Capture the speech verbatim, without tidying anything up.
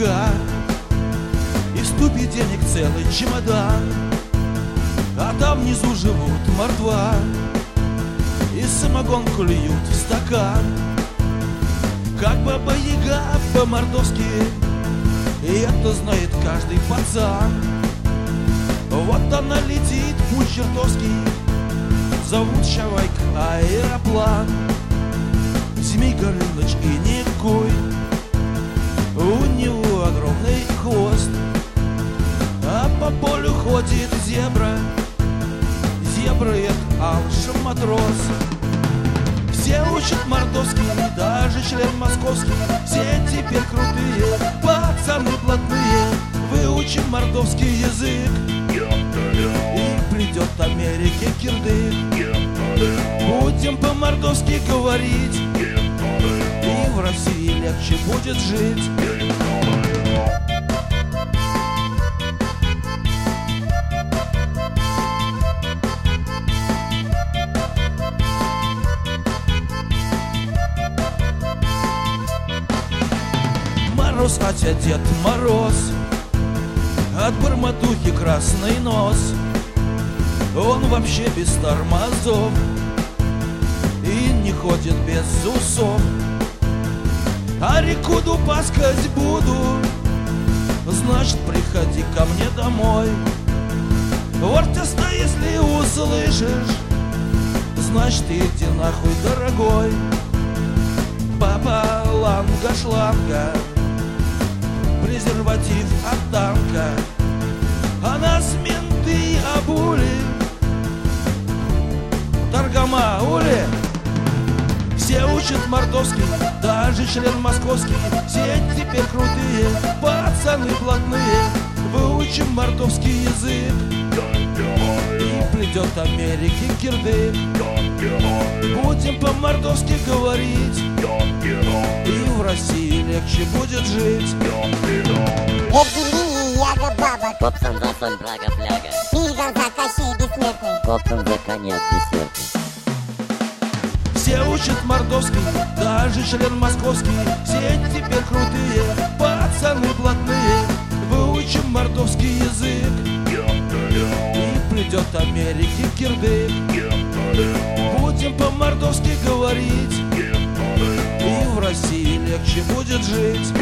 берега, и в ступе денег целый чемодан, а там внизу живут мордва, и самогонку льют в стакан, как баба-яга по-мордовски, и это знает каждый пацан. Вот она летит, путь чертовский, зовут Чавайк аэроплан. Змей Горыныч и никакой, у него огромный хвост, а по полю ходит зебра, зебра это алша-матрос. Все учат мордовский, даже член московский, все теперь крутые, пацаны блатные. Выучим мордовский язык, и придет Америке кирдык. Будем по-мордовски говорить, и в России легче будет жить. Мороз, хотя Дед Мороз, от барматухи красный нос, он вообще без тормозов и не ходит без усов. А рекуду паскать буду, значит, приходи ко мне домой. Вортиста, если услышишь, значит, иди нахуй, дорогой. Папа ланга-шланга, презерватив от танка, а нас менты обули, торгомаули. Все учат мордовский, даже член московский, все теперь крутые, пацаны блатные. Выучим мордовский язык, и придет Америке кирдык. Будем по-мордовски говорить, и в России легче будет жить. Евгений, яга баба, Копсон за соль, брага, фляга, Миган за Кощей бессмертный, Копсон за конец бессмертный. Все учат мордовский, даже член московский, все теперь крутые, пацаны блатные. Выучим мордовский язык, и придет Америке кирдык. Будем по-мордовски говорить, и в России легче будет жить.